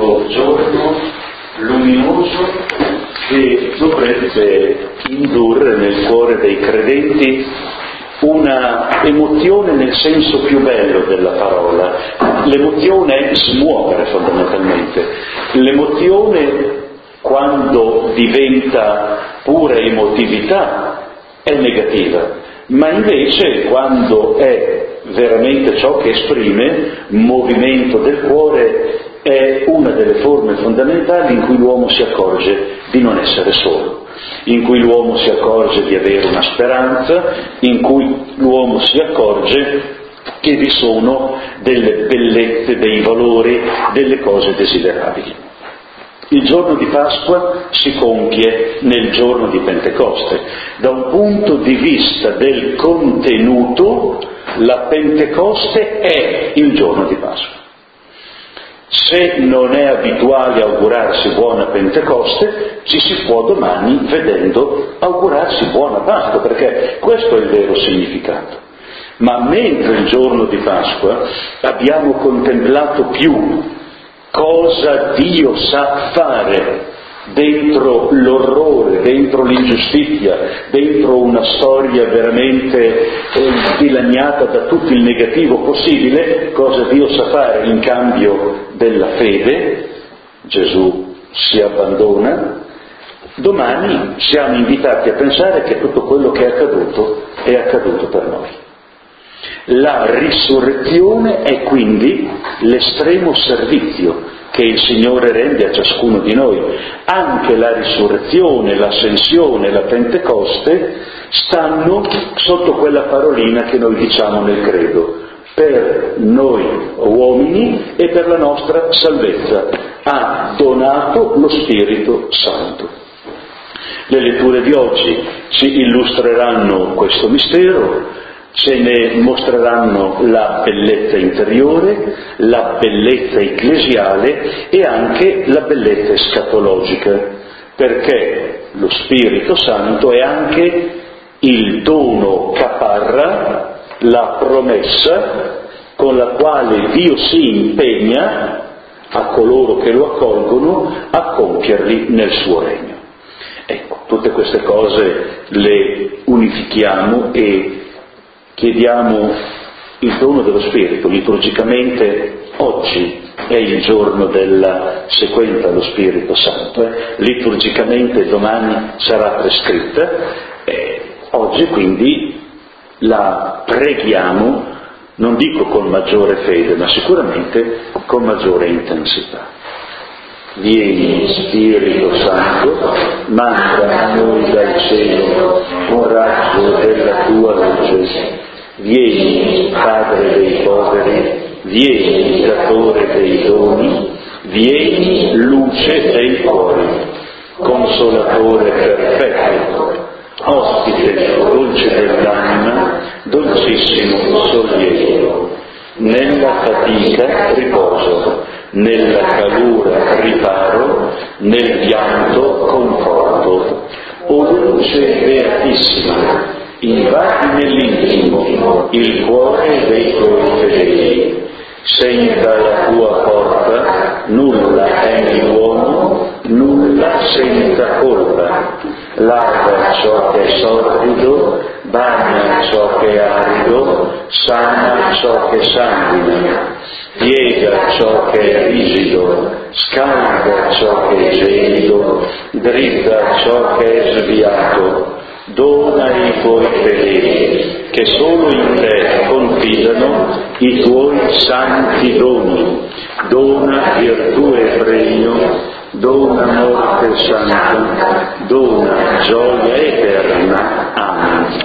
questo giorno luminoso che dovrebbe indurre nel cuore dei credenti una emozione nel senso più bello della parola. L'emozione è smuovere fondamentalmente. L'emozione, quando diventa pura emotività, è negativa, ma invece quando è veramente ciò che esprime movimento del cuore, è una delle forme fondamentali in cui l'uomo si accorge di non essere solo, in cui l'uomo si accorge di avere una speranza, in cui l'uomo si accorge che vi sono delle bellezze, dei valori, delle cose desiderabili. Il giorno di Pasqua si compie nel giorno di Pentecoste. Da un punto di vista del contenuto, la Pentecoste è il giorno di Pasqua. Se non è abituale augurarsi buona Pentecoste, ci si può domani, vedendo, augurarsi buona Pasqua, perché questo è il vero significato. Ma mentre il giorno di Pasqua abbiamo contemplato più cosa Dio sa fare dentro l'orrore, dentro l'ingiustizia, dentro una storia veramente dilaniata da tutto il negativo possibile, cosa Dio sa fare in cambio della fede. Gesù si abbandona. Domani siamo invitati a pensare che tutto quello che è accaduto per noi. La risurrezione è quindi l'estremo servizio che il Signore rende a ciascuno di noi. Anche la risurrezione, l'ascensione, la Pentecoste stanno sotto quella parolina che noi diciamo nel credo: per noi uomini e per la nostra salvezza ha donato lo Spirito Santo. Le letture di oggi ci illustreranno questo mistero, ce ne mostreranno la bellezza interiore, la bellezza ecclesiale e anche la bellezza escatologica, perché lo Spirito Santo è anche il dono caparra, la promessa con la quale Dio si impegna a coloro che lo accolgono a compierli nel suo regno. Ecco, tutte queste cose le unifichiamo e chiediamo il dono dello Spirito. Liturgicamente oggi è il giorno della sequenza allo Spirito Santo, liturgicamente domani sarà prescritta, oggi quindi la preghiamo, non dico con maggiore fede, ma sicuramente con maggiore intensità. Vieni Spirito Santo, manda a noi dal cielo un raggio della tua luce. Vieni Padre dei poveri, vieni Datore dei doni, vieni Luce dei cuori, Consolatore perfetto, ospite dolce dell'anima, dolcissimo sollievo. Nella fatica riposo, nella calura riparo, nel pianto conforto. O luce beatissima, invadi nell'intimo il cuore dei tuoi fedeli. Senza la tua porta nulla è nell'uomo, nulla senza colpa. Lava ciò che è sordido, bagna ciò che è arido, sana ciò che sanguina, piega ciò che è rigido, scalda ciò che è gelido, dritta ciò che è sviato. Dona ai tuoi fedeli, che solo in te confidano, i tuoi santi doni. Dona virtù e premio, dona morte santa, dona gioia eterna. Amen.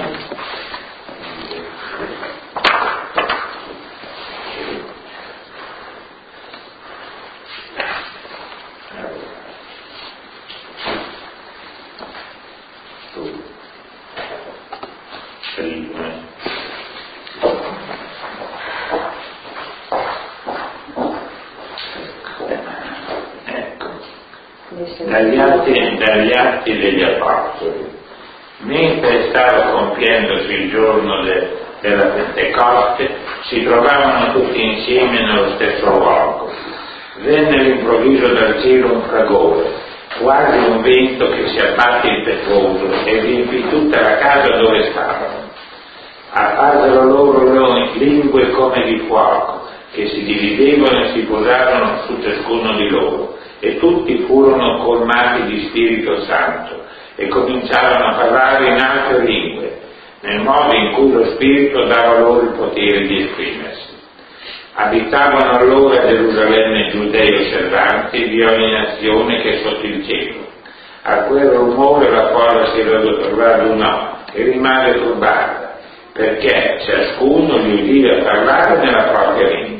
Dagli atti degli Apostoli. Mentre stava compiendosi il giorno della Pentecoste, si trovavano tutti insieme nello stesso luogo. Venne all'improvviso dal cielo un fragore, quasi un vento che si abbatte impetuoso e riempì tutta la casa dove stavano. Apparvero loro lingue come di fuoco, che si dividevano e si posarono su ciascuno di loro, e tutti furono colmati di Spirito Santo e cominciarono a parlare in altre lingue, nel modo in cui lo Spirito dava loro il potere di esprimersi. Abitavano allora a Gerusalemme giudei osservanti di ogni nazione che è sotto il cielo. A quel rumore la folla si radunò e rimase turbata, perché ciascuno li udiva parlare nella propria lingua.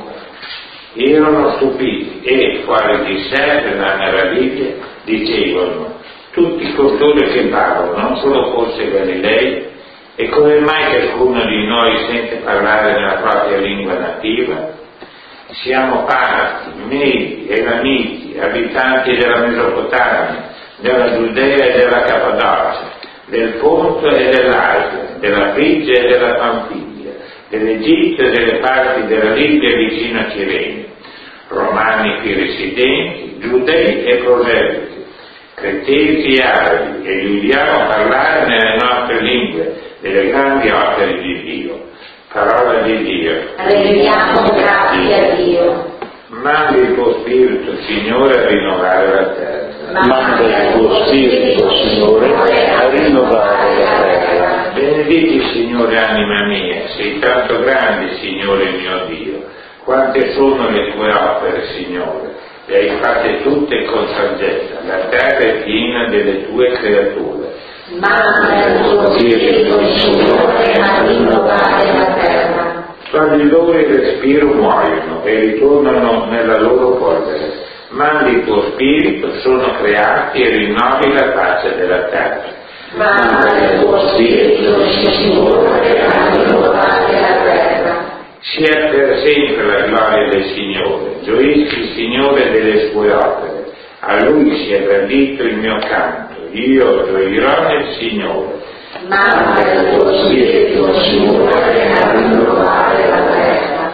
Erano stupiti e, fuori di sé per la meraviglia, dicevano: tutti costoro che parlano non sono forse Galilei? E come mai ciascuno di noi sente parlare nella propria lingua nativa? Siamo parti, medi, elamiti, abitanti della Mesopotamia, della Giudea e della Cappadocia, del Ponto e dell'Asia, della Frigia e della Panfilia, dell'Egitto e delle parti della Libia vicino a Cirene, romani qui residenti, giudei e proseliti, cretesi e arabi, e li udiamo parlare nelle nostre lingue delle grandi opere di Dio. Parola di Dio. Rendiamo grazie a Dio. Manda il tuo Spirito, Signore, a rinnovare la terra. Manda il tuo Spirito, Signore, a rinnovare la terra. Benedici, Signore, anima mia, sei tanto grande, Signore mio Dio. Quante sono le tue opere, Signore? Le hai fatte tutte con saggezza. La terra è piena delle tue creature. Manda il tuo Spirito, Signore, a rinnovare la terra. Tra di loro il respiro muoiono e ritornano nella loro polvere. Mandi il tuo Spirito, sono creati e rinnovi la faccia della terra. Manda il tuo Spirito, Signore, a rinnovare la terra. Sia per sempre la gloria del Signore, gioisci il Signore delle sue opere, a Lui sia gradito il mio canto, io gioirò nel Signore. Manda il tuo Spirito, Signore, a rinnovare la terra.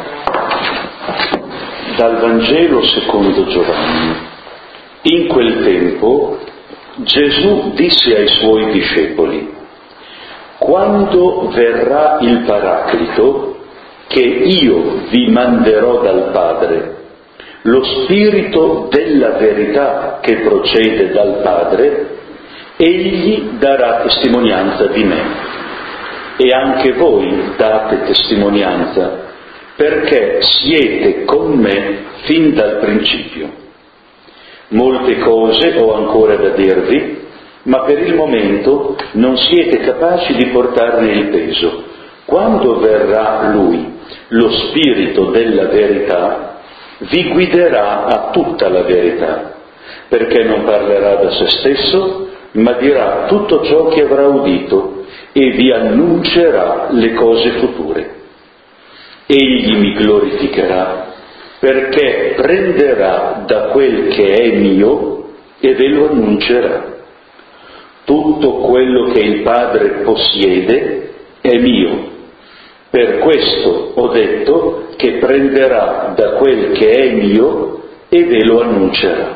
Dal Vangelo secondo Giovanni. In quel tempo Gesù disse ai suoi discepoli: quando verrà il Paraclito, che io vi manderò dal Padre, lo Spirito della verità che procede dal Padre, egli darà testimonianza di me. E anche voi date testimonianza, perché siete con me fin dal principio. Molte cose ho ancora da dirvi, ma per il momento non siete capaci di portarne il peso. Quando verrà Lui, lo Spirito della verità, vi guiderà a tutta la verità, perché non parlerà da se stesso, ma dirà tutto ciò che avrà udito e vi annuncerà le cose future. Egli mi glorificherà, perché prenderà da quel che è mio e ve lo annuncerà. Tutto quello che il Padre possiede è mio. Per questo ho detto che prenderà da quel che è mio e ve lo annuncerà.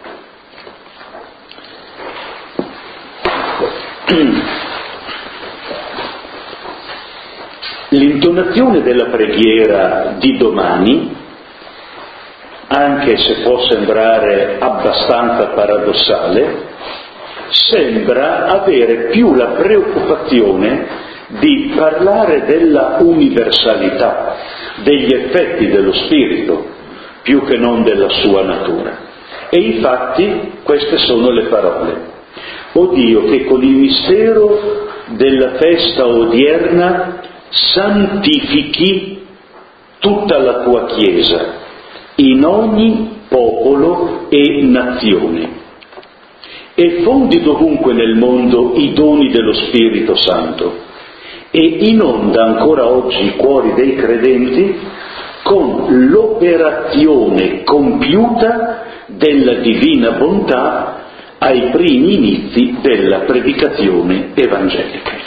L'intonazione della preghiera di domani, anche se può sembrare abbastanza paradossale, sembra avere più la preoccupazione di parlare della universalità, degli effetti dello Spirito, più che non della sua natura. E infatti queste sono le parole. O Dio, che con il mistero della festa odierna santifichi tutta la tua Chiesa in ogni popolo e nazione, e fondi dovunque nel mondo i doni dello Spirito Santo, e inonda ancora oggi i cuori dei credenti con l'operazione compiuta della divina bontà ai primi inizi della predicazione evangelica.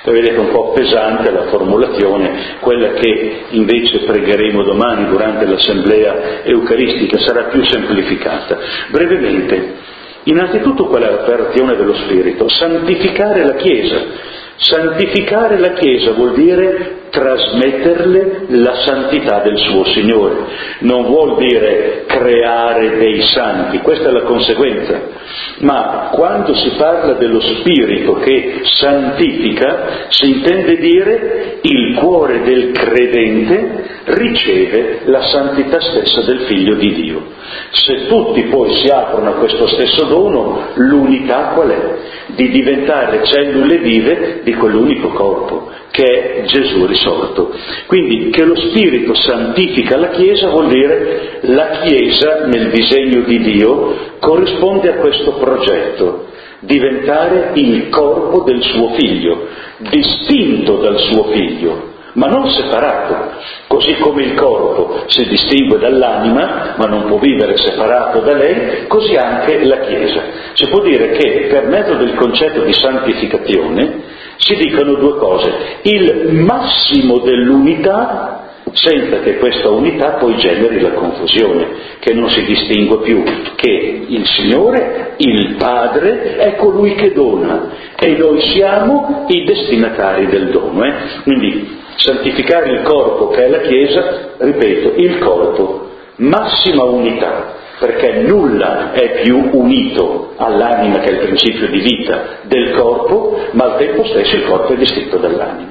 Vedete, un po' pesante la formulazione, quella che invece pregheremo domani durante l'assemblea eucaristica sarà più semplificata. Brevemente, innanzitutto qual è l'operazione dello Spirito? Santificare la Chiesa. Santificare la Chiesa vuol dire trasmetterle la santità del suo Signore, non vuol dire creare dei santi, questa è la conseguenza, ma quando si parla dello Spirito che santifica si intende dire il cuore del credente riceve la santità stessa del Figlio di Dio. Se tutti poi si aprono a questo stesso dono, l'unità qual è? Di diventare cellule vive di quell'unico corpo che è Gesù risorto. Quindi che lo Spirito santifica la Chiesa vuol dire la Chiesa nel disegno di Dio corrisponde a questo progetto, diventare il corpo del suo Figlio, distinto dal suo Figlio, ma non separato, così come il corpo si distingue dall'anima, ma non può vivere separato da lei, così anche la Chiesa. Si può dire che per mezzo del concetto di santificazione si dicono due cose: il massimo dell'unità, senza che questa unità poi generi la confusione, che non si distingue più, che il Signore, il Padre, è colui che dona e noi siamo i destinatari del dono. Quindi santificare il corpo che è la Chiesa, ripeto, il corpo, massima unità, perché nulla è più unito all'anima, che è il principio di vita del corpo, ma al tempo stesso il corpo è distinto dall'anima.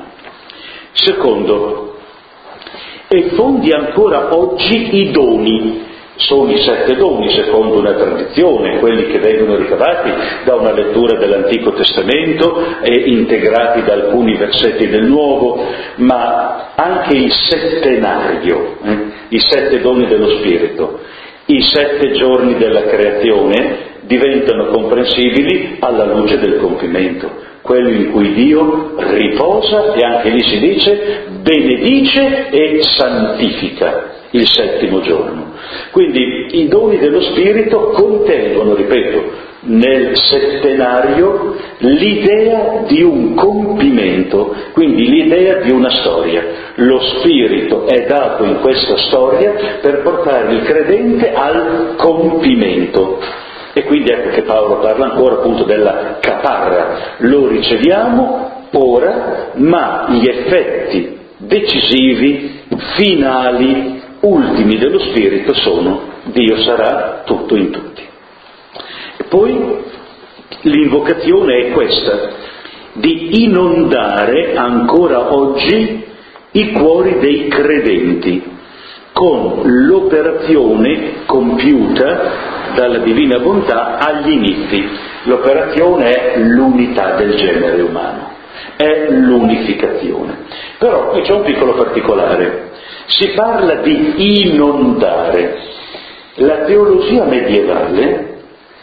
Secondo, e fondi ancora oggi i doni. Sono i 7 doni, secondo una tradizione, quelli che vengono ricavati da una lettura dell'Antico Testamento e integrati da alcuni versetti del Nuovo, ma anche il settenario, i 7 doni dello Spirito, i 7 giorni della creazione diventano comprensibili alla luce del compimento, quello in cui Dio riposa e anche lì si dice benedice e santifica il 7° giorno. Quindi i doni dello Spirito contengono, ripeto, nel settenario l'idea di un compimento, quindi l'idea di una storia. Lo Spirito è dato in questa storia per portare il credente al compimento. E quindi ecco che Paolo parla ancora appunto della caparra. Lo riceviamo ora, ma gli effetti decisivi, finali, ultimi dello Spirito sono: Dio sarà tutto in tutti. E poi l'invocazione è questa, di inondare ancora oggi i cuori dei credenti con l'operazione compiuta dalla divina bontà agli inizi. L'operazione è l'unità del genere umano, è l'unificazione. Però qui c'è un piccolo particolare. Si parla di inondare. La teologia medievale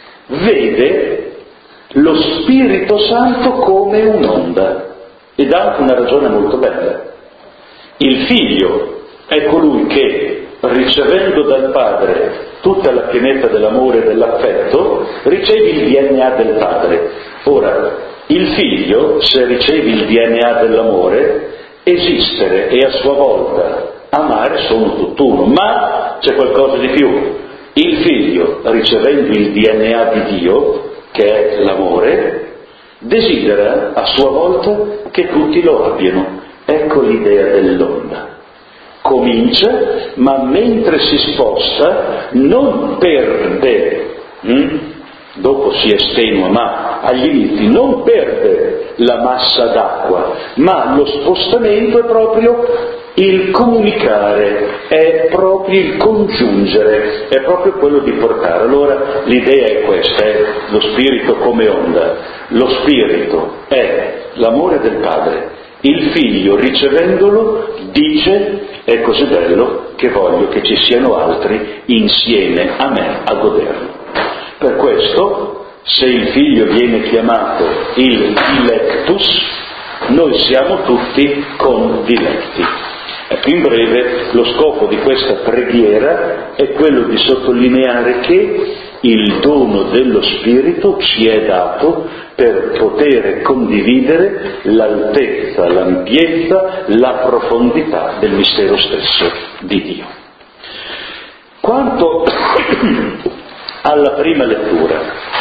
vede lo Spirito Santo come un'onda, ed ha anche una ragione molto bella. Il Figlio è colui che, ricevendo dal Padre tutta la pienezza dell'amore e dell'affetto, riceve il DNA del Padre. Ora, il Figlio, se riceve il DNA dell'amore, esistere e a sua volta amare sono tutt'uno, ma c'è qualcosa di più. Il Figlio, ricevendo il DNA di Dio, che è l'amore, desidera a sua volta che tutti lo abbiano. Ecco l'idea dell'onda. Comincia, ma mentre si sposta non perde, dopo si estenua, ma agli inizi non perde la massa d'acqua, ma lo spostamento è proprio il comunicare, è proprio il congiungere, è proprio quello di portare. Allora l'idea è questa, è lo Spirito come onda. Lo Spirito è l'amore del Padre, il Figlio ricevendolo dice: è così bello che voglio che ci siano altri insieme a me a goderlo. Per questo, se il Figlio viene chiamato il dilectus, noi siamo tutti condiletti. Ecco, in breve, lo scopo di questa preghiera è quello di sottolineare che il dono dello Spirito ci è dato per poter condividere l'altezza, l'ampiezza, la profondità del mistero stesso di Dio. Quanto alla prima lettura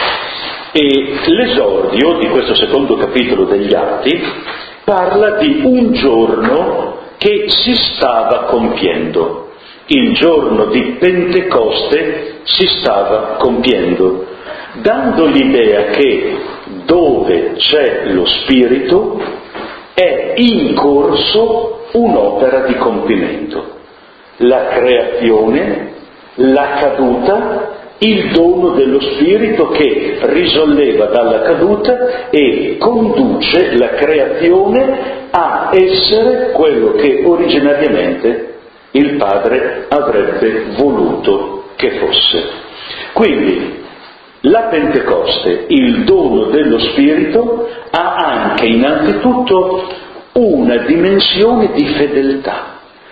e l'esordio di questo secondo capitolo degli Atti parla di un giorno che si stava compiendo. Il giorno di Pentecoste si stava compiendo, dando l'idea che dove c'è lo Spirito è in corso un'opera di compimento. La creazione, la caduta, il dono dello Spirito che risolleva dalla caduta e conduce la creazione a essere quello che originariamente il Padre avrebbe voluto che fosse. Quindi la Pentecoste, il dono dello Spirito, ha anche innanzitutto una dimensione di fedeltà.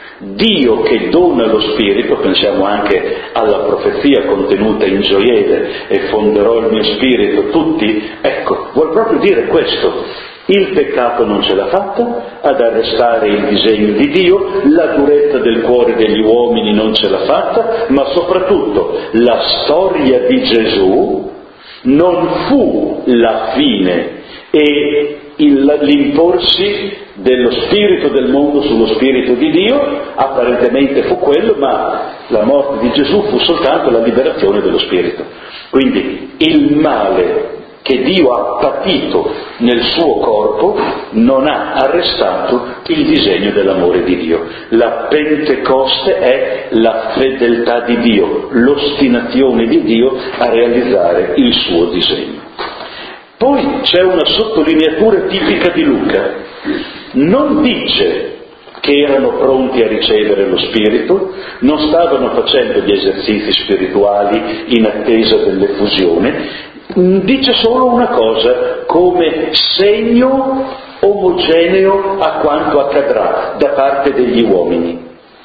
Dio che dona lo Spirito, pensiamo anche alla profezia contenuta in Gioele, e fonderò il mio Spirito tutti, ecco, vuol proprio dire questo. Il peccato non ce l'ha fatta ad arrestare il disegno di Dio, la durezza del cuore degli uomini non ce l'ha fatta, ma soprattutto la storia di Gesù non fu la fine e l'imporsi dello spirito del mondo sullo spirito di Dio, apparentemente fu quello, ma la morte di Gesù fu soltanto la liberazione dello spirito. Quindi il male che Dio ha patito nel suo corpo non ha arrestato il disegno dell'amore di Dio. La Pentecoste è la fedeltà di Dio, l'ostinazione di Dio a realizzare il suo disegno. Poi c'è una sottolineatura tipica di Luca. Non dice che erano pronti a ricevere lo Spirito, non stavano facendo gli esercizi spirituali in attesa dell'effusione, dice solo una cosa, come segno omogeneo a quanto accadrà da parte degli uomini.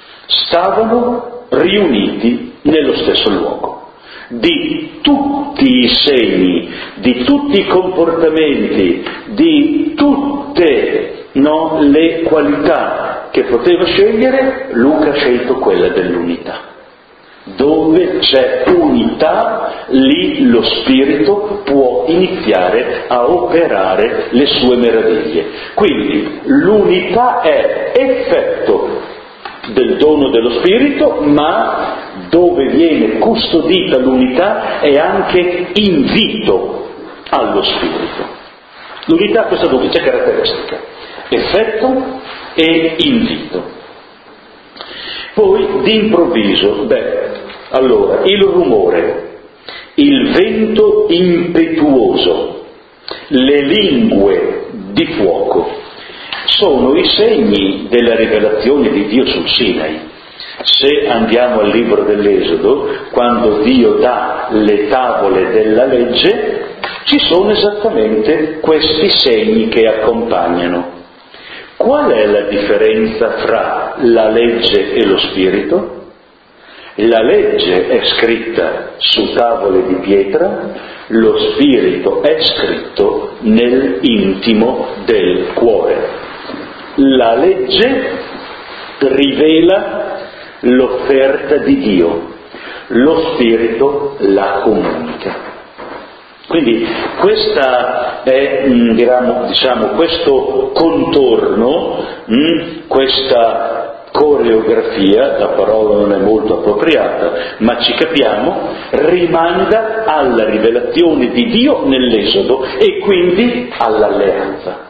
Stavano riuniti nello stesso luogo. Di tutti i segni, di tutti i comportamenti, di tutte le qualità che poteva scegliere, Luca ha scelto quella dell'unità. Dove c'è unità, lì lo Spirito può iniziare a operare le sue meraviglie. Quindi l'unità è effetto del dono dello Spirito, ma dove viene custodita l'unità è anche invito allo Spirito. L'unità ha questa duplice caratteristica: effetto e invito. Poi d'improvviso, allora, il rumore, il vento impetuoso, le lingue di fuoco sono i segni della rivelazione di Dio sul Sinai. Se andiamo al libro dell'Esodo, quando Dio dà le tavole della legge, ci sono esattamente questi segni che accompagnano. Qual è la differenza fra la legge e lo Spirito? La legge è scritta su tavole di pietra, lo Spirito è scritto nell'intimo del cuore. La legge rivela l'offerta di Dio, lo Spirito la comunica. Quindi questa è, diciamo, questo contorno, questa coreografia, la parola non è molto appropriata, ma ci capiamo, rimanda alla rivelazione di Dio nell'Esodo e quindi all'alleanza.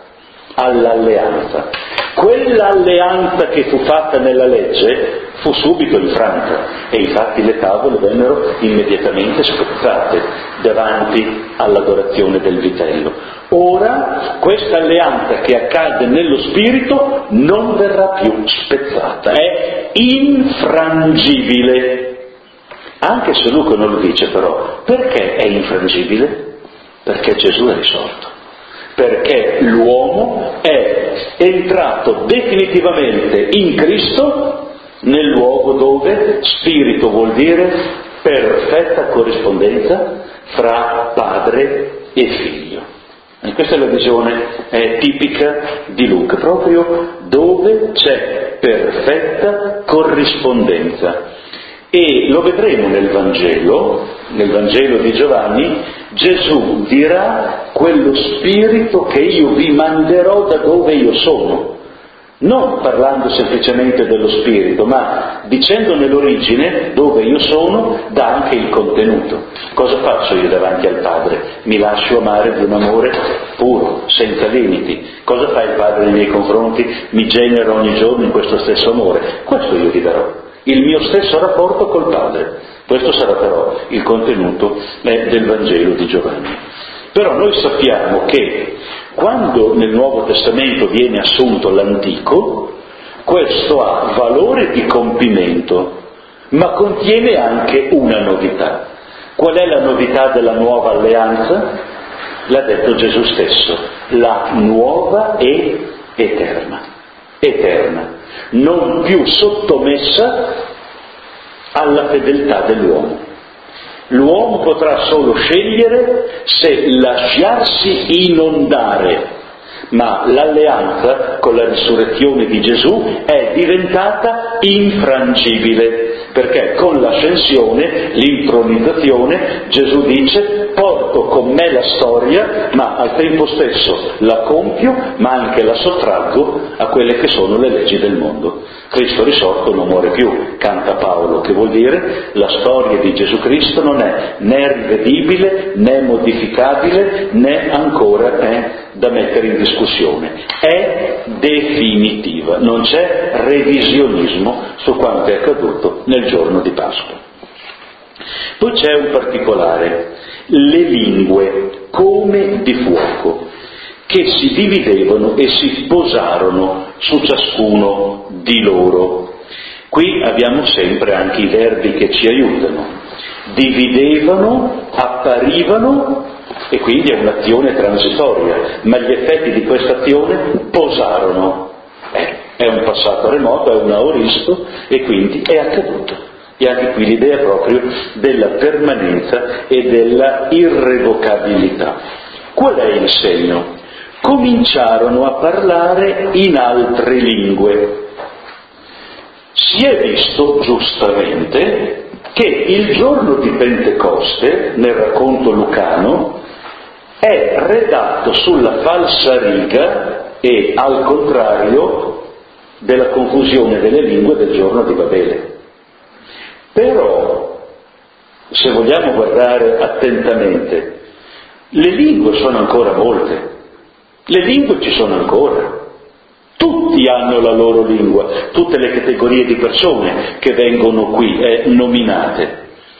Quell'alleanza che fu fatta nella legge fu subito infranta e infatti le tavole vennero immediatamente spezzate davanti all'adorazione del vitello. Ora questa alleanza che accade nello Spirito non verrà più spezzata, è infrangibile. Anche se Luca non lo dice però, perché è infrangibile? Perché Gesù è risorto. Perché l'uomo è entrato definitivamente in Cristo nel luogo dove spirito vuol dire perfetta corrispondenza fra padre e figlio. E questa è la visione tipica di Luca, proprio dove c'è perfetta corrispondenza. E lo vedremo nel Vangelo di Giovanni. Gesù dirà: quello spirito che io vi manderò da dove io sono. Non parlando semplicemente dello spirito, ma dicendo nell'origine dove io sono, dà anche il contenuto. Cosa faccio io davanti al Padre? Mi lascio amare di un amore puro, senza limiti. Cosa fa il Padre nei miei confronti? Mi genera ogni giorno in questo stesso amore. Questo io vi darò, il mio stesso rapporto col Padre. Questo sarà però il contenuto del Vangelo di Giovanni. Però noi sappiamo che quando nel Nuovo Testamento viene assunto l'Antico, questo ha valore di compimento, ma contiene anche una novità. Qual è la novità della nuova alleanza? L'ha detto Gesù stesso: la nuova e eterna, non più sottomessa alla fedeltà dell'uomo. L'uomo potrà solo scegliere se lasciarsi inondare, ma l'alleanza con la risurrezione di Gesù è diventata infrangibile, perché con l'ascensione, l'intronizzazione, Gesù dice: porto con me la storia, ma al tempo stesso la compio, ma anche la sottraggo a quelle che sono le leggi del mondo. Cristo risorto non muore più, canta Paolo, che vuol dire la storia di Gesù Cristo non è né rivedibile, né modificabile, né ancora da mettere in discussione. È definitiva, non c'è revisionismo su quanto è accaduto nel giorno di Pasqua. Poi c'è un particolare: le lingue come di fuoco, che si dividevano e si posarono su ciascuno di loro. Qui abbiamo sempre anche i verbi che ci aiutano: dividevano, apparivano, e quindi è un'azione transitoria, ma gli effetti di questa azione posarono. È un passato remoto, è un aoristo, e quindi è accaduto. E anche qui l'idea proprio della permanenza e della irrevocabilità. Qual è il segno? Cominciarono a parlare in altre lingue. Si è visto giustamente che il giorno di Pentecoste, nel racconto lucano, è redatto sulla falsariga e al contrario della confusione delle lingue del giorno di Babele. Però, se vogliamo guardare attentamente, le lingue sono ancora molte. Le lingue ci sono ancora. Tutti hanno la loro lingua, tutte le categorie di persone che vengono qui nominate.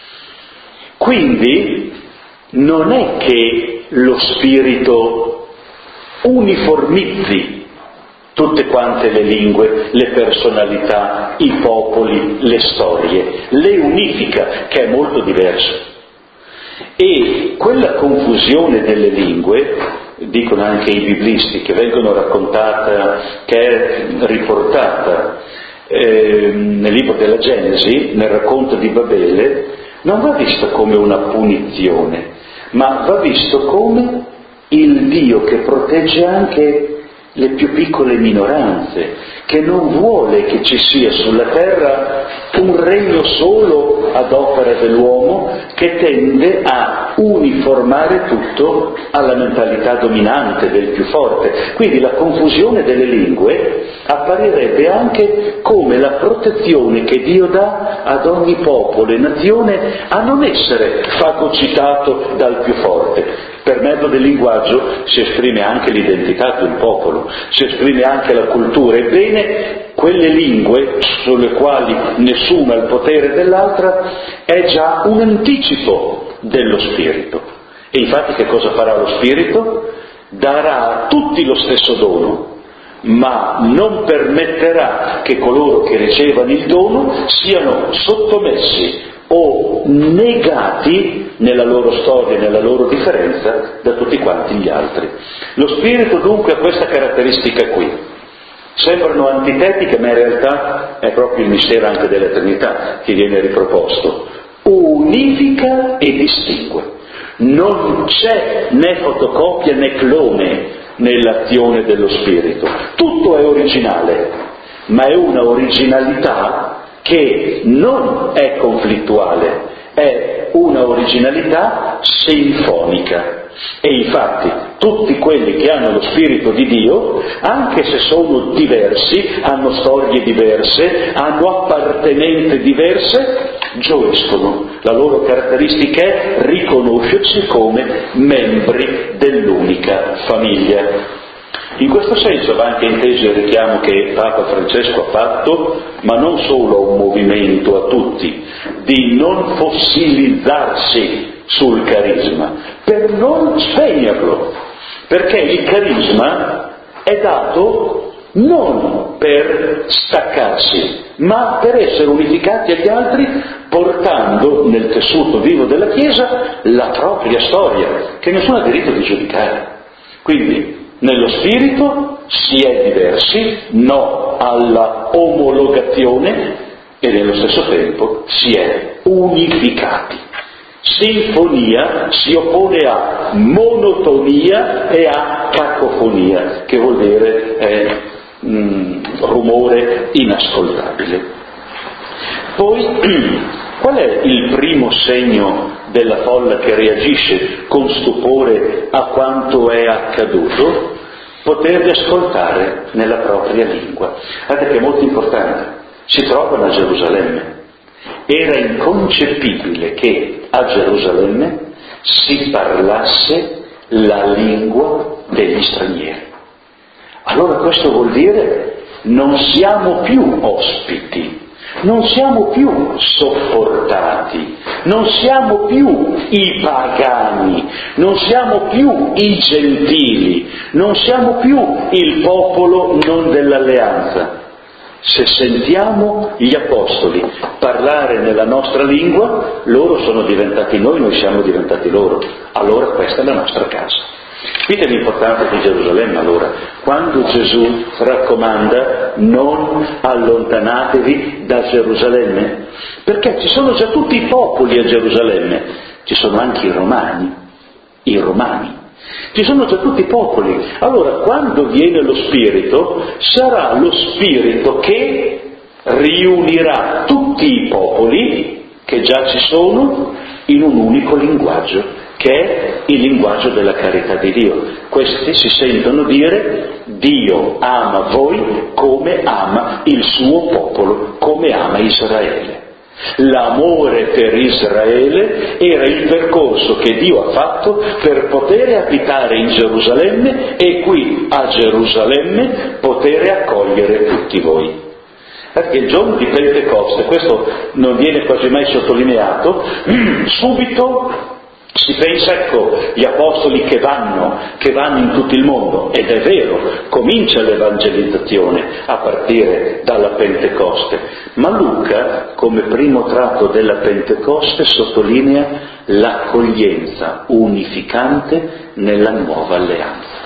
Quindi non è che lo Spirito uniformizzi tutte quante le lingue, le personalità, i popoli, le storie, le unifica, che è molto diverso. E quella confusione delle lingue, dicono anche i biblisti, che vengono raccontata, che è riportata nel libro della Genesi, nel racconto di Babele, non va vista come una punizione, ma va visto come il Dio che protegge anche le più piccole minoranze, che non vuole che ci sia sulla terra un regno solo ad opera dell'uomo che tende a uniformare tutto alla mentalità dominante del più forte. Quindi la confusione delle lingue apparirebbe anche come la protezione che Dio dà ad ogni popolo e nazione a non essere fagocitato dal più forte. Per mezzo del linguaggio si esprime anche l'identità di un popolo, si esprime anche la cultura. Ebbene, quelle lingue sulle quali nessuno ha il potere dell'altra è già un anticipo dello Spirito. E infatti che cosa farà lo Spirito? Darà a tutti lo stesso dono, ma non permetterà che coloro che ricevano il dono siano sottomessi o negati nella loro storia e nella loro differenza da tutti quanti gli altri. Lo Spirito dunque ha questa caratteristica qui. Sembrano antitetiche, ma in realtà è proprio il mistero anche dell'eternità che viene riproposto. Unifica e distingue. non c'è né fotocopia né clone nell'azione dello Spirito. Tutto è originale, ma è una originalità che non è conflittuale, è una originalità sinfonica. E infatti tutti quelli che hanno lo Spirito di Dio, anche se sono diversi, hanno storie diverse, hanno appartenenze diverse, gioiscono. La loro caratteristica è riconoscersi come membri dell'unica famiglia. In questo senso va anche inteso il richiamo che Papa Francesco ha fatto, ma non solo a un movimento, a tutti, di non fossilizzarsi sul carisma, per non spegnerlo, perché il carisma è dato non per staccarsi, ma per essere unificati agli altri, portando nel tessuto vivo della Chiesa la propria storia, che nessuno ha diritto di giudicare. Quindi, nello spirito si è diversi, no alla omologazione, e nello stesso tempo si è unificati. Sinfonia si oppone a monotonia e a cacofonia, che vuol dire rumore inascoltabile. Poi, qual è il primo segno della folla che reagisce con stupore a quanto è accaduto? Poterli ascoltare nella propria lingua. Guardate che è molto importante. Si trovano a Gerusalemme. Era inconcepibile che a Gerusalemme si parlasse la lingua degli stranieri. Allora questo vuol dire non siamo più ospiti, non siamo più sopportati, non siamo più i pagani, non siamo più i gentili, non siamo più il popolo non dell'alleanza. Se sentiamo gli apostoli parlare nella nostra lingua, loro sono diventati noi siamo diventati loro. Allora questa è la nostra casa. Vedete l'importanza di Gerusalemme allora? Quando Gesù raccomanda non allontanatevi da Gerusalemme, perché ci sono già tutti i popoli a Gerusalemme, ci sono anche i romani, ci sono già tutti i popoli. Allora quando viene lo Spirito, sarà lo Spirito che riunirà tutti i popoli che già ci sono in un unico linguaggio, che è il linguaggio della carità di Dio. Questi si sentono dire: Dio ama voi come ama il suo popolo, come ama Israele. L'amore per Israele era il percorso che Dio ha fatto per poter abitare in Gerusalemme e qui a Gerusalemme poter accogliere tutti voi. Perché il giorno di Pentecoste, questo non viene quasi mai sottolineato, subito si pensa, ecco, gli apostoli che vanno in tutto il mondo, ed è vero, comincia l'evangelizzazione a partire dalla Pentecoste, ma Luca, come primo tratto della Pentecoste, sottolinea l'accoglienza unificante nella nuova alleanza.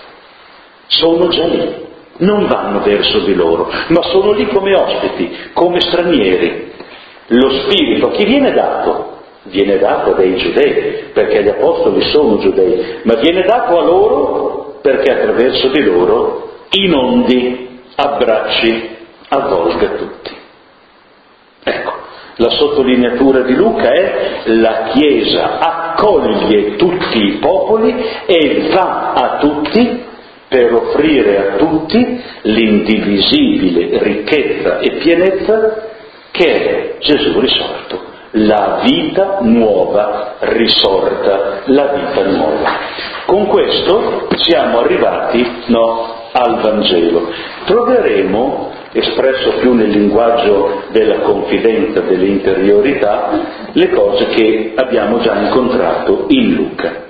Sono già lì, non vanno verso di loro, ma sono lì come ospiti, come stranieri. Lo Spirito a chi viene dato? Viene dato dai giudei, perché gli apostoli sono giudei, ma viene dato a loro perché attraverso di loro inondi, abbracci, avvolga tutti. Ecco, la sottolineatura di Luca è: la Chiesa accoglie tutti i popoli e va a tutti per offrire a tutti l'indivisibile ricchezza e pienezza che è Gesù risorto. La vita nuova risorta, la vita nuova. Con questo siamo arrivati al Vangelo. Troveremo, espresso più nel linguaggio della confidenza, dell'interiorità, le cose che abbiamo già incontrato in Luca.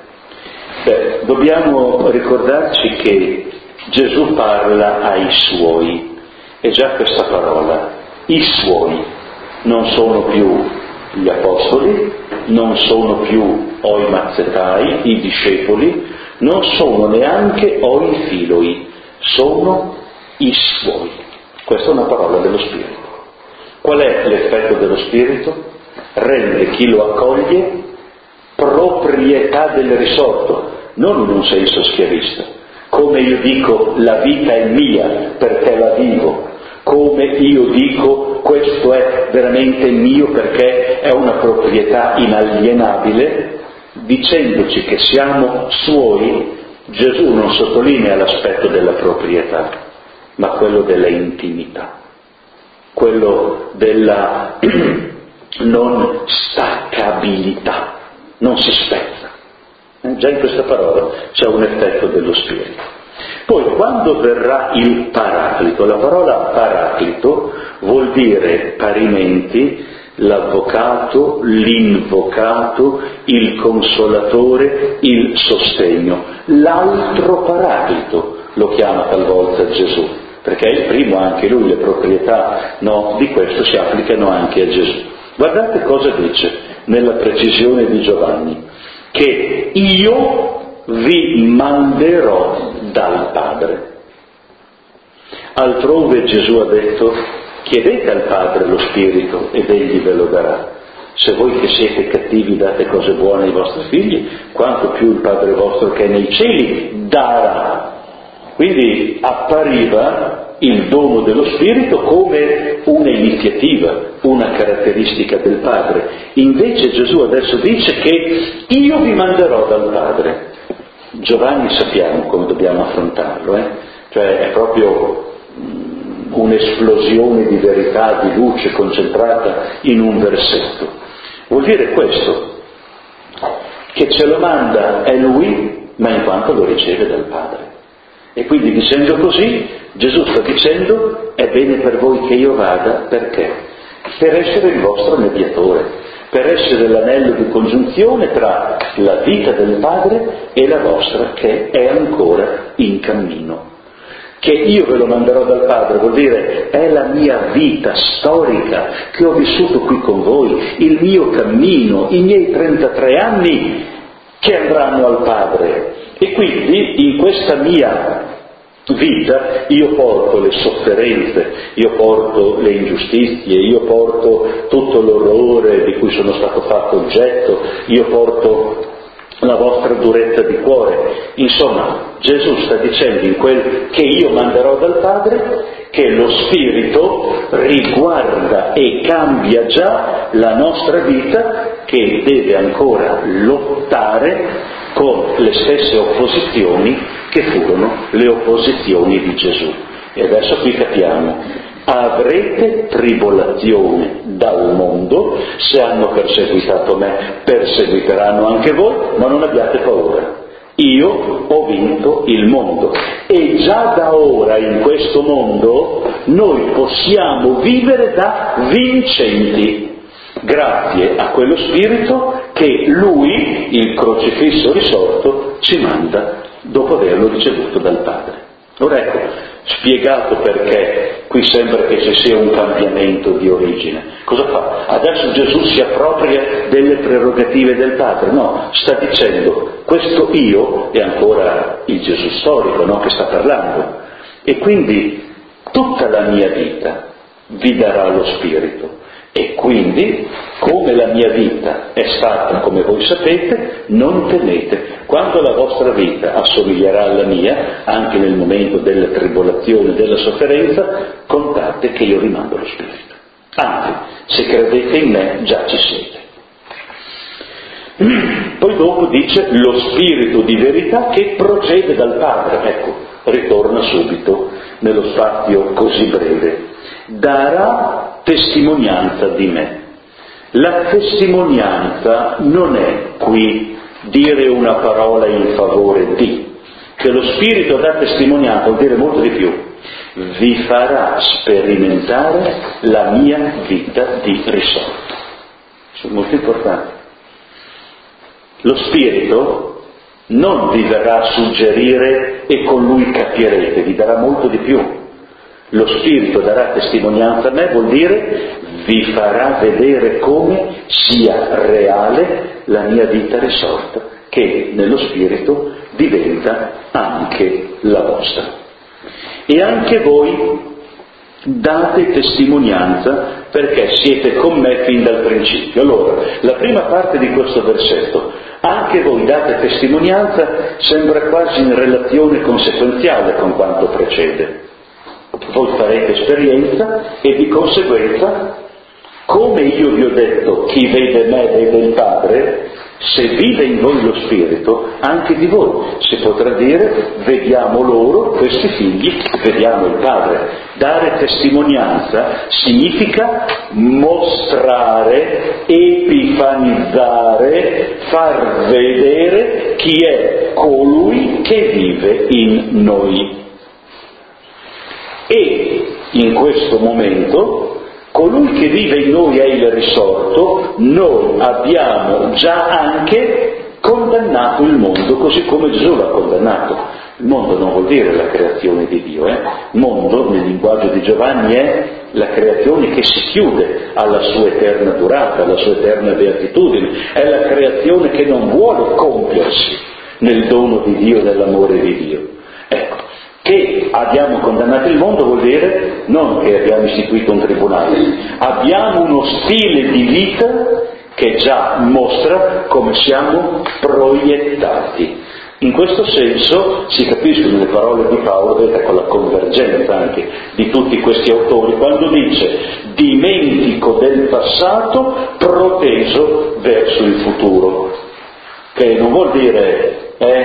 Dobbiamo ricordarci che Gesù parla ai suoi, e già questa parola, i suoi, non sono più gli apostoli, non sono più oi mazzetai, i discepoli, non sono neanche oi filoi, sono i suoi. Questa è una parola dello Spirito. Qual è l'effetto dello Spirito? Rende chi lo accoglie proprietà del risorto, non in un senso schiavista, come io dico la vita è mia perché la vivo, come io dico questo è veramente mio perché è una proprietà inalienabile, dicendoci che siamo suoi. Gesù non sottolinea l'aspetto della proprietà, ma quello della intimità, quello della non staccabilità, non si spezza. Già in questa parola c'è un effetto dello Spirito. Poi quando verrà il Paraclito, la parola Paraclito vuol dire parimenti l'avvocato, l'invocato, il consolatore, il sostegno. L'altro Paraclito lo chiama talvolta Gesù, perché è il primo, anche lui, le proprietà di questo si applicano anche a Gesù. Guardate cosa dice nella precisione di Giovanni, che io vi manderò dal Padre. Altrove Gesù ha detto: chiedete al Padre lo Spirito ed Egli ve lo darà. Se voi che siete cattivi date cose buone ai vostri figli, quanto più il Padre vostro che è nei cieli darà. Quindi appariva il dono dello Spirito come un'iniziativa, una caratteristica del Padre. Invece Gesù adesso dice che io vi manderò dal Padre. Giovanni sappiamo come dobbiamo affrontarlo, cioè è proprio un'esplosione di verità, di luce concentrata in un versetto. Vuol dire questo, che ce lo manda è Lui, ma in quanto lo riceve dal Padre. E quindi dicendo così, Gesù sta dicendo: è bene per voi che io vada, perché? Per essere il vostro mediatore, per essere l'anello di congiunzione tra la vita del Padre e la vostra, che è ancora in cammino. Che io ve lo manderò dal Padre vuol dire è la mia vita storica che ho vissuto qui con voi, il mio cammino, i miei 33 anni che andranno al Padre. E quindi in questa mia vita io porto le sofferenze, io porto le ingiustizie, io porto tutto l'orrore di cui sono stato fatto oggetto, io porto la vostra durezza di cuore. Insomma, Gesù sta dicendo in quel che io manderò dal Padre che lo Spirito riguarda e cambia già la nostra vita, che deve ancora lottare con le stesse opposizioni che furono le opposizioni di Gesù. E adesso qui capiamo: avrete tribolazione dal mondo, se hanno perseguitato me, perseguiteranno anche voi, ma non abbiate paura. Io ho vinto il mondo e già da ora in questo mondo noi possiamo vivere da vincenti, grazie a quello Spirito che Lui, il crocifisso risorto, ci manda dopo averlo ricevuto dal Padre. Ora ecco, spiegato perché qui sembra che ci sia un cambiamento di origine. Cosa fa? Adesso Gesù si appropria delle prerogative del Padre? No, sta dicendo: questo io è ancora il Gesù storico, che sta parlando. E quindi tutta la mia vita vi darà lo Spirito. E quindi, come la mia vita è stata, come voi sapete, non temete. Quando la vostra vita assomiglierà alla mia, anche nel momento della tribolazione e della sofferenza, contate che io rimando lo Spirito. Anzi, se credete in me, già ci siete. Poi dopo dice lo Spirito di verità che procede dal Padre. Ecco, ritorna subito nello spazio così breve. Darà testimonianza di me. La testimonianza non è qui dire una parola in favore di, che lo Spirito dà testimonianza vuol dire molto di più. Vi farà sperimentare la mia vita di risorto. Sono molto importanti. Lo Spirito non vi verrà a suggerire e con lui capirete, vi darà molto di più. Lo Spirito darà testimonianza a me, vuol dire vi farà vedere come sia reale la mia vita risorta, che nello Spirito diventa anche la vostra. E anche voi date testimonianza perché siete con me fin dal principio. Allora, la prima parte di questo versetto, anche voi date testimonianza, sembra quasi in relazione conseguenziale con quanto precede. Voi farete esperienza e di conseguenza, come io vi ho detto, chi vede me vede il Padre, se vive in voi lo Spirito, anche di voi si potrà dire: vediamo loro, questi figli, vediamo il Padre. Dare testimonianza significa mostrare, epifanizzare, far vedere chi è colui che vive in noi. E in questo momento colui che vive in noi è il risorto, noi abbiamo già anche condannato il mondo, così come Gesù l'ha condannato. Il mondo non vuol dire la creazione di Dio, Il mondo, nel linguaggio di Giovanni, è la creazione che si chiude alla sua eterna durata, alla sua eterna beatitudine, è la creazione che non vuole compiersi nel dono di Dio, nell'amore di Dio. Ecco. Che abbiamo condannato il mondo vuol dire non che abbiamo istituito un tribunale, abbiamo uno stile di vita che già mostra come siamo proiettati. In questo senso si capiscono le parole di Paolo, vedete, con la convergenza anche di tutti questi autori, quando dice: dimentico del passato, proteso verso il futuro, che non vuol dire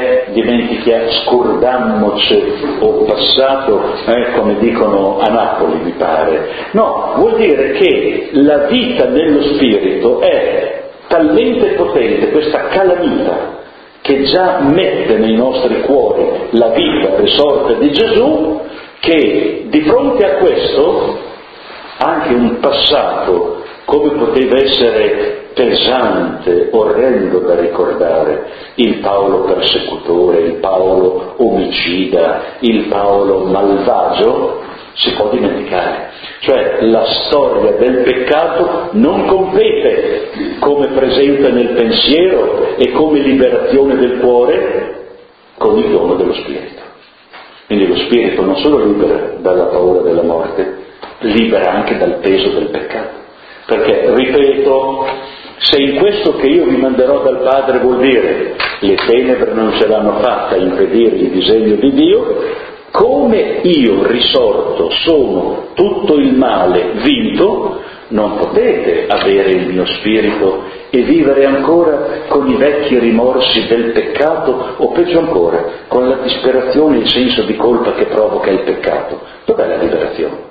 scordammoci o passato, come dicono a Napoli, mi pare. No, vuol dire che la vita nello Spirito è talmente potente, questa calamita, che già mette nei nostri cuori la vita risorta di Gesù, che di fronte a questo anche un passato, come poteva essere pesante, orrendo da ricordare, il Paolo persecutore, il Paolo omicida, il Paolo malvagio, si può dimenticare. Cioè la storia del peccato non compete come presenza nel pensiero e come liberazione del cuore con il dono dello Spirito. Quindi lo Spirito non solo libera dalla paura della morte, libera anche dal peso del peccato. Perché, ripeto, se in questo che io vi manderò dal Padre vuol dire le tenebre non ce l'hanno fatta a impedire il disegno di Dio, come io risorto sono tutto il male vinto, non potete avere il mio spirito e vivere ancora con i vecchi rimorsi del peccato, o peggio ancora, con la disperazione e il senso di colpa che provoca il peccato. Dov'è la liberazione?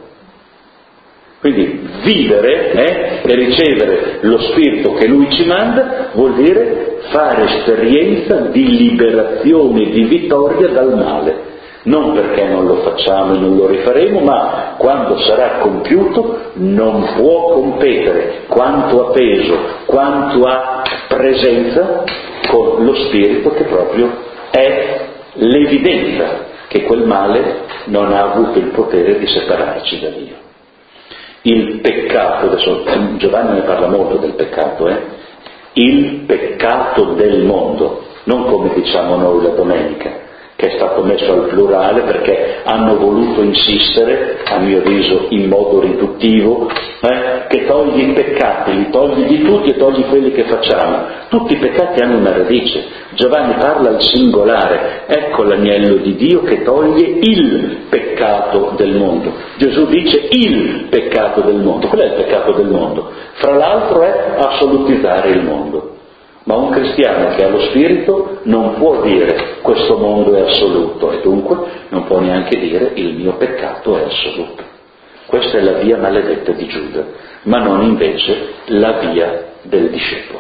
Quindi vivere e ricevere lo Spirito che Lui ci manda vuol dire fare esperienza di liberazione e di vittoria dal male. Non perché non lo facciamo e non lo rifaremo, ma quando sarà compiuto non può competere quanto a peso, quanto a presenza con lo Spirito, che proprio è l'evidenza che quel male non ha avuto il potere di separarci da Dio. Il peccato, adesso Giovanni ne parla molto del peccato, il peccato del mondo, non come diciamo noi la domenica, che è stato messo al plurale perché hanno voluto insistere, a mio avviso in modo riduttivo, che togli i peccati, li togli di tutti e togli quelli che facciamo. Tutti i peccati hanno una radice. Giovanni parla al singolare, ecco l'agnello di Dio che toglie il peccato del mondo. Gesù dice il peccato del mondo. Qual è il peccato del mondo? Fra l'altro è assolutizzare il mondo. Ma un cristiano che ha lo Spirito non può dire questo mondo è assoluto, e dunque non può neanche dire il mio peccato è assoluto. Questa è la via maledetta di Giuda, ma non invece la via del discepolo.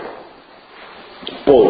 Poi,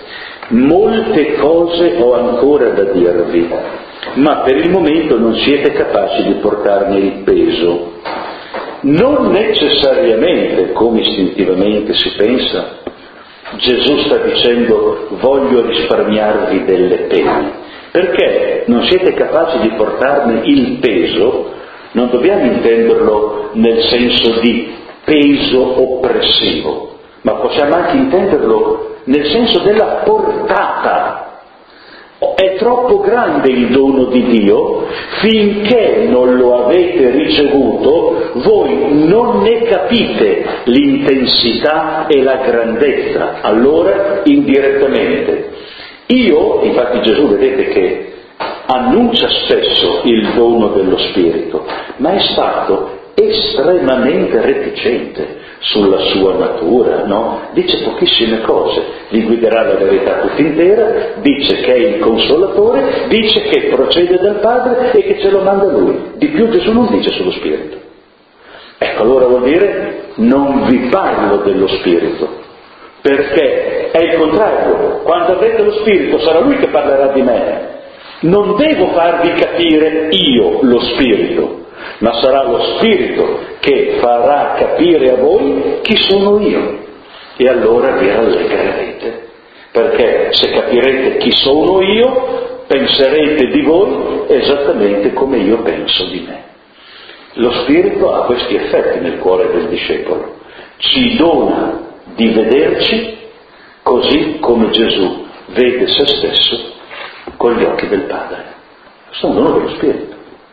molte cose ho ancora da dirvi, ma per il momento non siete capaci di portarne il peso. Non necessariamente, come istintivamente si pensa, Gesù sta dicendo voglio risparmiarvi delle pene, perché non siete capaci di portarne il peso. Non dobbiamo intenderlo nel senso di peso oppressivo, ma possiamo anche intenderlo nel senso della portata. È troppo grande il dono di Dio, finché non lo avete ricevuto, voi non ne capite l'intensità e la grandezza, allora indirettamente. Infatti Gesù vedete che annuncia spesso il dono dello Spirito, ma è stato estremamente reticente sulla sua natura, no? Dice pochissime cose, vi guiderà la verità tutta intera, dice che è il Consolatore, dice che procede dal Padre e che ce lo manda Lui. Di più Gesù non dice sullo Spirito. Ecco, allora vuol dire non vi parlo dello Spirito, perché è il contrario. Quando avrete lo Spirito sarà Lui che parlerà di me. Non devo farvi capire io lo Spirito, ma sarà lo Spirito che farà capire a voi chi sono io. E allora vi rallegrerete, perché se capirete chi sono io, penserete di voi esattamente come io penso di me. Lo Spirito ha questi effetti nel cuore del discepolo. Ci dona di vederci così come Gesù vede se stesso con gli occhi del Padre. Questo è un dono dello Spirito.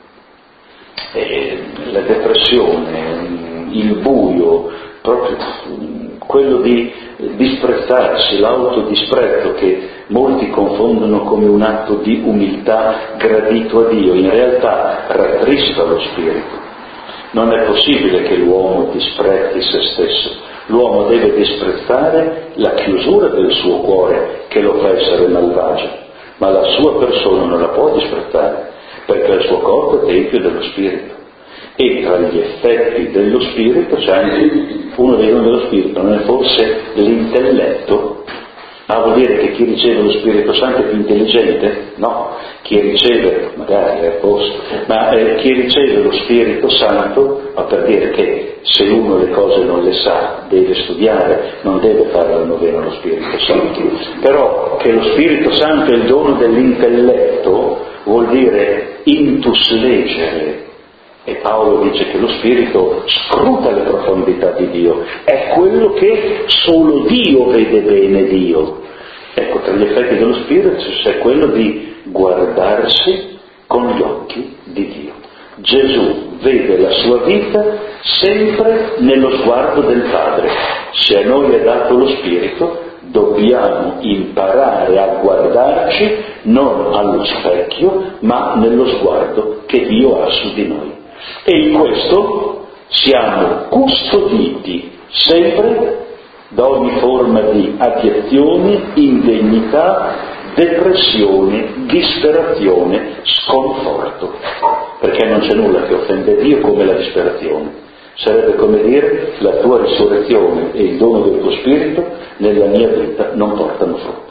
La depressione, il buio, proprio quello di disprezzarsi, l'autodisprezzo che molti confondono come un atto di umiltà gradito a Dio, in realtà rattrista lo spirito. Non è possibile che l'uomo disprezzi se stesso, l'uomo deve disprezzare la chiusura del suo cuore che lo fa essere malvagio, ma la sua persona non la può disprezzare, perché il suo corpo è tempio dello Spirito. E tra gli effetti dello Spirito c'è anche uno dei doni dello Spirito, non è forse l'intelletto? Vuol dire che chi riceve lo Spirito Santo è più intelligente? No, chi riceve, magari è a posto, ma chi riceve lo Spirito Santo, ma per dire che se uno le cose non le sa, deve studiare, non deve fare la novena allo Spirito Santo. Però che lo Spirito Santo è il dono dell'intelletto, vuol dire intus legere. E Paolo dice che lo Spirito scruta le profondità di Dio, è quello che solo Dio vede bene Dio. Ecco, tra gli effetti dello Spirito c'è quello di guardarsi con gli occhi di Dio. Gesù vede la sua vita sempre nello sguardo del Padre. Se a noi è dato lo Spirito, dobbiamo imparare a guardarci non allo specchio, ma nello sguardo che Dio ha su di noi. E in questo siamo custoditi sempre da ogni forma di abiezione, indegnità, depressione, disperazione, sconforto, perché non c'è nulla che offende Dio come la disperazione. Sarebbe come dire: la tua risurrezione e il dono del tuo Spirito nella mia vita non portano frutto.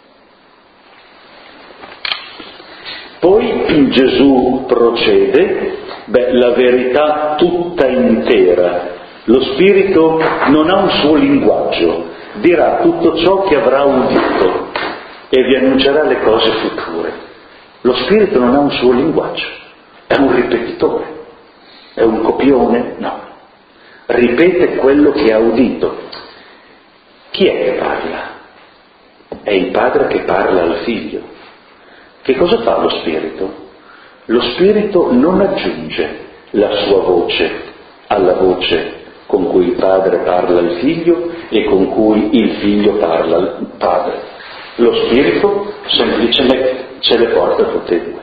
Poi Gesù procede, la verità tutta intera. Lo Spirito non ha un suo linguaggio, dirà tutto ciò che avrà udito e vi annuncerà le cose future. Lo Spirito non ha un suo linguaggio, è un ripetitore, è un copione? No. Ripete quello che ha udito. Chi è che parla? È il Padre che parla al Figlio. Che cosa fa lo Spirito? Lo Spirito non aggiunge la sua voce alla voce con cui il Padre parla al Figlio e con cui il Figlio parla al Padre. Lo Spirito semplicemente ce le porta tutte e due.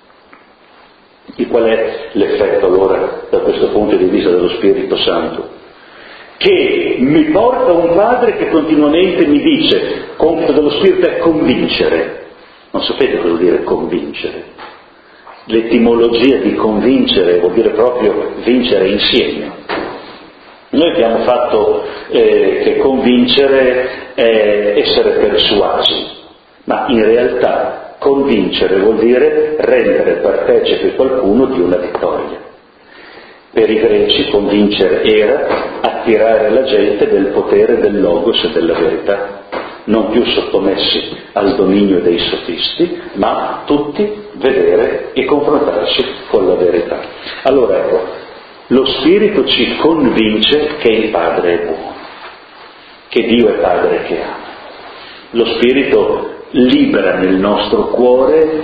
E qual è l'effetto allora, da questo punto di vista, dello Spirito Santo? Che mi porta un Padre che continuamente mi dice, compito dello Spirito è convincere. Non sapete cosa vuol dire convincere? L'etimologia di convincere vuol dire proprio vincere insieme. Noi abbiamo fatto che convincere è essere persuasi, ma in realtà convincere vuol dire rendere partecipe qualcuno di una vittoria. Per i greci convincere era attirare la gente del potere del logos e della verità, non più sottomessi al dominio dei sofisti, ma tutti vedere e confrontarsi con la verità. Allora ecco, lo Spirito ci convince che il Padre è buono, che Dio è Padre che ama. Lo Spirito libera nel nostro cuore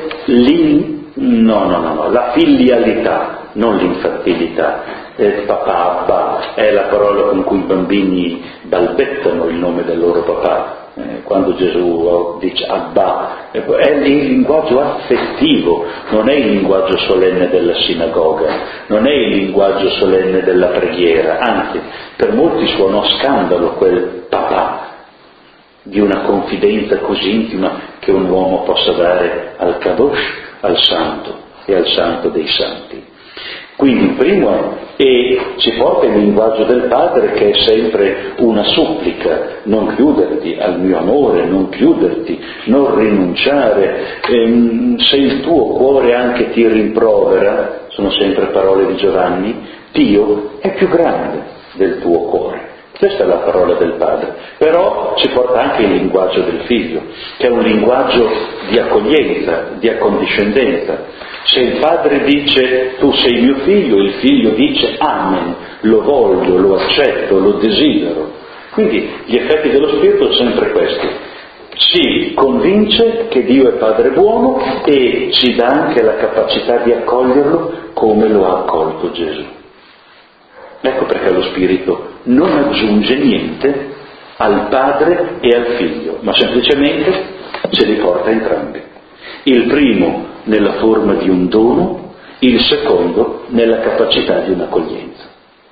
la filialità, non l'infantilità. Papà, è la parola con cui i bambini balbettano il nome del loro papà. Quando Gesù dice Abba, è il linguaggio affettivo, non è il linguaggio solenne della sinagoga, non è il linguaggio solenne della preghiera, anzi, per molti suona scandalo quel papà, di una confidenza così intima che un uomo possa dare al Kadosh, al Santo e al Santo dei Santi. Quindi il primo ci porta il linguaggio del Padre, che è sempre una supplica: non chiuderti al mio amore, non chiuderti, non rinunciare, se il tuo cuore anche ti rimprovera, sono sempre parole di Giovanni, Dio è più grande del tuo cuore. Questa è la parola del Padre, però ci porta anche il linguaggio del Figlio, che è un linguaggio di accoglienza, di accondiscendenza. Se il Padre dice tu sei mio figlio, il Figlio dice amen, lo voglio, lo accetto, lo desidero. Quindi gli effetti dello Spirito sono sempre questi: ci convince che Dio è Padre buono e ci dà anche la capacità di accoglierlo come lo ha accolto Gesù. Ecco perché lo Spirito non aggiunge niente al Padre e al Figlio, ma semplicemente ce li porta entrambi. Il primo nella forma di un dono, il secondo nella capacità di un'accoglienza.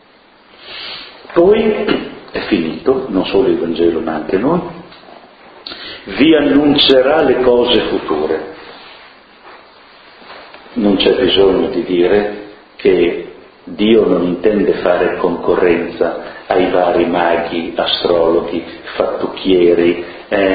Poi è finito, non solo il Vangelo ma anche noi, vi annuncerà le cose future. Non c'è bisogno di dire che Dio non intende fare concorrenza ai vari maghi, astrologhi, fattucchieri,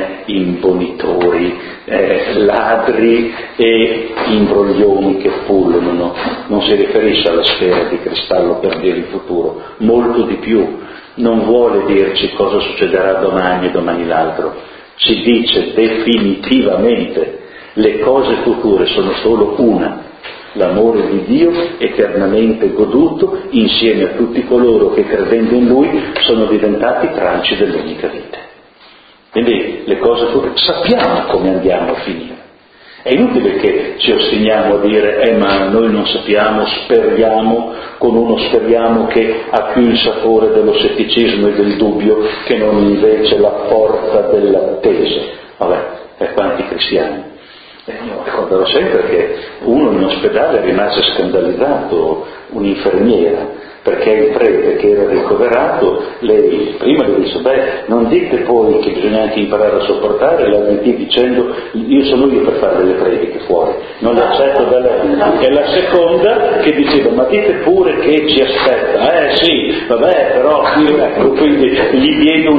imbonitori, ladri e imbroglioni che pullulano. Non si riferisce alla sfera di cristallo per dire il futuro, molto di più. Non vuole dirci cosa succederà domani e domani l'altro. Ci dice definitivamente: le cose future sono solo una: l'amore di Dio eternamente goduto insieme a tutti coloro che credendo in Lui sono diventati tralci dell'unica vita. Quindi le cose future sappiamo come andiamo a finire. È inutile che ci ostiniamo a dire ma noi non sappiamo, speriamo, con uno speriamo che ha più il sapore dello scetticismo e del dubbio che non invece la forza dell'attesa. Vabbè, per quanti cristiani. Io ricorderò sempre che uno in ospedale rimase scandalizzato, un'infermiera, perché il prete che era ricoverato, lei prima le disse non dite poi che bisogna anche imparare a sopportare, la addittì dicendo sono io per fare delle prediche fuori, non le accetto da lei. E la seconda che diceva ma dite pure che ci aspetta, sì, vabbè, però ecco, quindi gli viene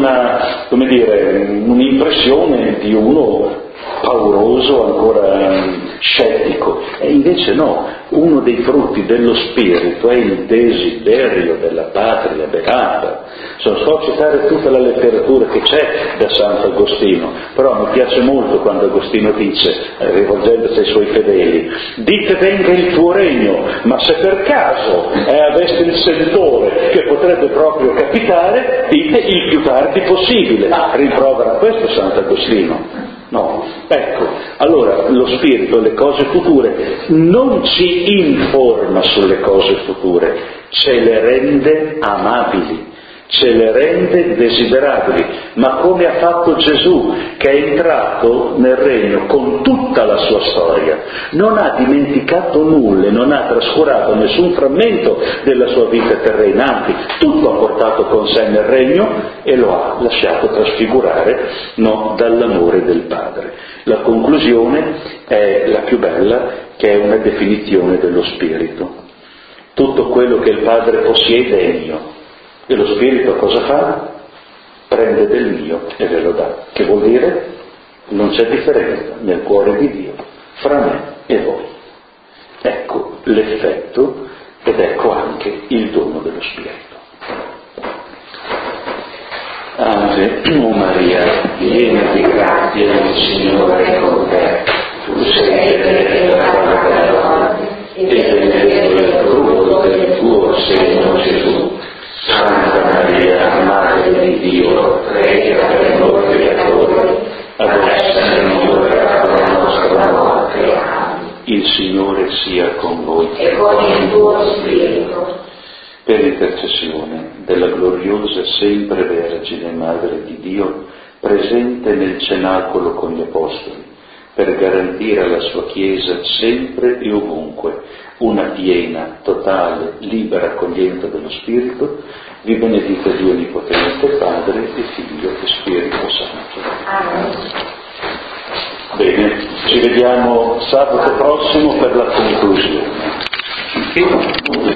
un'impressione di uno pauroso, ancora scettico, e invece no, uno dei frutti dello Spirito è il desiderio della patria beata. So citare tutta la letteratura che c'è da Sant'Agostino, però mi piace molto quando Agostino dice, rivolgendosi ai suoi fedeli: dite venga il tuo regno, ma se per caso aveste il sentore che potrebbe proprio capitare, dite il più tardi possibile. Rimprovera questo Sant'Agostino. No, ecco, allora lo Spirito, le cose future, non ci informa sulle cose future, ce le rende amabili, ce le rende desiderabili, ma come ha fatto Gesù, che è entrato nel regno con tutta la sua storia, non ha dimenticato nulla, non ha trascurato nessun frammento della sua vita terrena, anzi tutto ha portato con sé nel regno e lo ha lasciato trasfigurare dall'amore del Padre. La conclusione è la più bella, che è una definizione dello Spirito: tutto quello che il Padre possiede è mio. E lo Spirito cosa fa? Prende del mio e ve lo dà. Che vuol dire? Non c'è differenza nel cuore di Dio fra me e voi. Ecco l'effetto ed ecco anche il dono dello Spirito. Ave Maria, piena di grazia, il Signore è con te. Tu sei benedetta tra le donne e benedetto il frutto del tuo seno, Gesù. Santa Maria, Madre di Dio, prega per noi peccatori, adesso è l'ora voi e con il tuo spirito. Per intercessione della gloriosa sempre Vergine Madre di Dio, presente nel cenacolo con gli Apostoli, per garantire alla sua Chiesa sempre e ovunque una piena, totale, libera accoglienza dello Spirito, vi benedica Dio Onnipotente, Padre e Figlio e Spirito Santo. Amen. Bene, ci vediamo sabato prossimo per la conclusione.